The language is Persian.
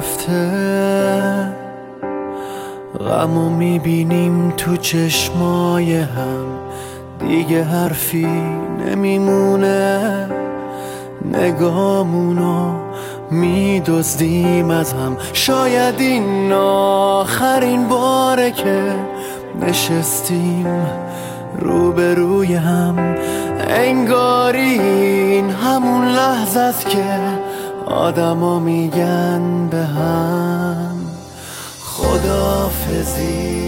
رفته، غمو میبینیم تو چشمای هم، دیگه حرفی نمیمونه، نگامونو میدزدیم از هم. شاید این آخرین باره که نشستیم روبروی هم، انگاری این همون لحظه است که آدما میگن به هم خداحافظی.